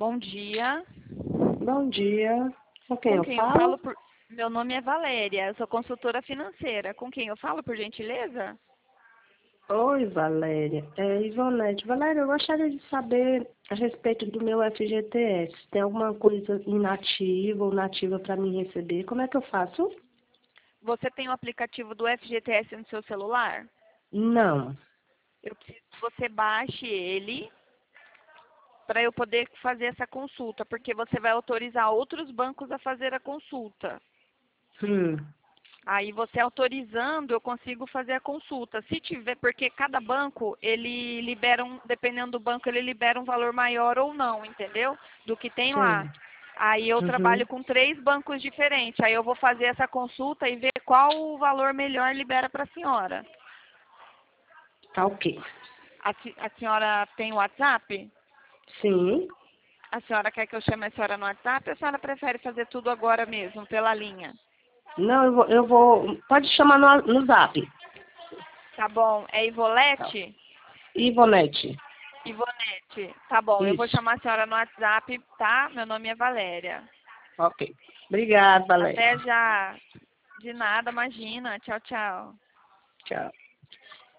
Bom dia. Bom dia. Com quem Com eu quem eu falo? falo por... Meu nome é Valéria, eu sou consultora financeira. Com quem eu falo, por gentileza? Oi, Valéria. É Ivonete. Valéria, eu gostaria de saber a respeito do meu FGTS. Tem alguma coisa inativa ou nativa para mim receber? Como é que eu faço? Você tem o aplicativo do FGTS no seu celular? Não. Eu preciso que você baixe ele para eu poder fazer essa consulta, porque você vai autorizar outros bancos a fazer a consulta. Hum. Aí você autorizando, eu consigo fazer a consulta. Se tiver, porque cada banco, ele libera dependendo do banco, ele libera um valor maior ou não, entendeu? Do que tem lá. Sei. Aí eu Uhum. trabalho com 3 bancos diferentes. Aí eu vou fazer essa consulta e ver qual o valor melhor libera para a senhora. Tá ok. A senhora tem WhatsApp? Sim. A senhora quer que eu chame a senhora no WhatsApp ou a senhora prefere fazer tudo agora mesmo, pela linha? Não, eu vou. Pode chamar no Zap. Tá bom. É Tá. Ivolete? Ivonete. Ivonete, tá bom, eu vou Isso. chamar a senhora no WhatsApp, tá? Meu nome é Valéria. Ok. Obrigada, Valéria. Até já. De nada, imagina. Tchau, tchau. Tchau.